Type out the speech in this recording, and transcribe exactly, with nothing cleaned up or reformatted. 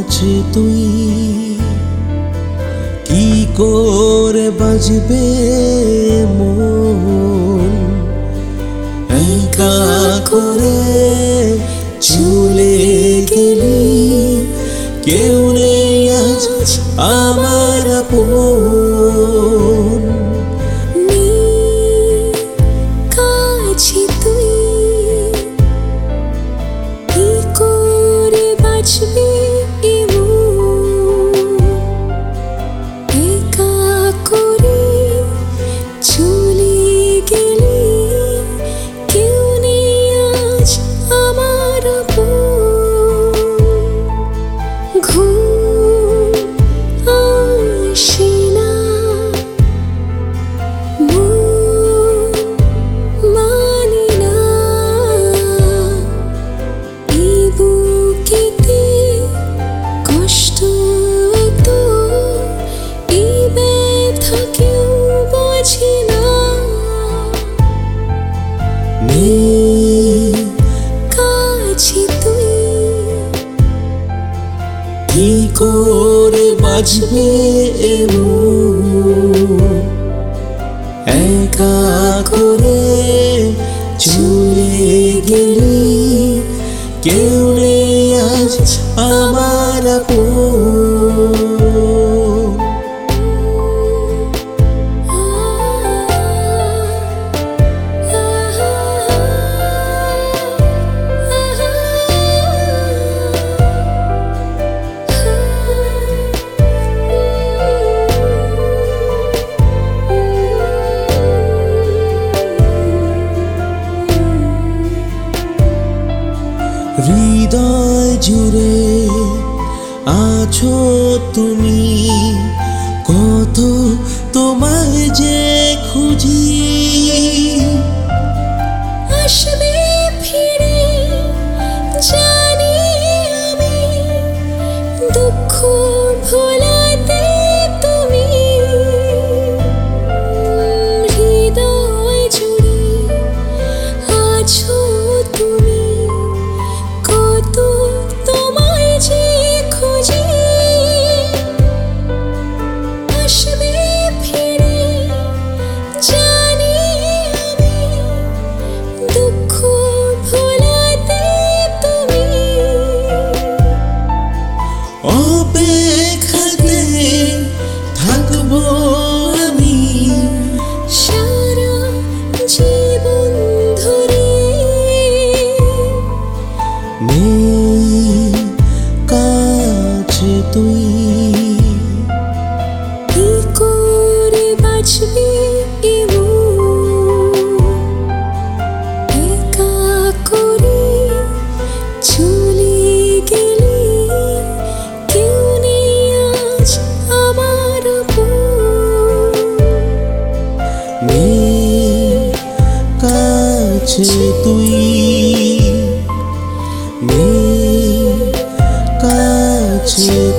কাছে তুই কি করে বাজবে মন একা করে চলে গেলি কেউ নেই আজ আমার আপন কাছে তুই কি করে বাঁচবে একা করে চলে গেলি কেউ নেই আজ আমার আপন ঘুম আসে না মানে না এই বুকেতে কষ্ট তো এই ব্যথা কেউ বোঝে না কাছে তুই কি করে বাজবে একা করে চলে গেলি কেউ নেই আজ আমার আপন হৃদয় জুড়ে আছো তুমি কত তোমায় যে খুঁজি আসবে ফিরে জানি আমি দুঃখ ভোলাতে তুমি হৃদয় জুড়ে আছো তুমি কত তোমায় যে খুঁজি আসবে ফিরে জানি আমি দুঃখ ভোলাতে তুমি অপেক্ষাতে থাকবো আমি সারা জীবন ধরে নেই কাছে তুই কি করে বাঁচবে একা করে চলে গেলি কেউ নেই আজ আমার আপন নেই কাছে তুই নেই কাছে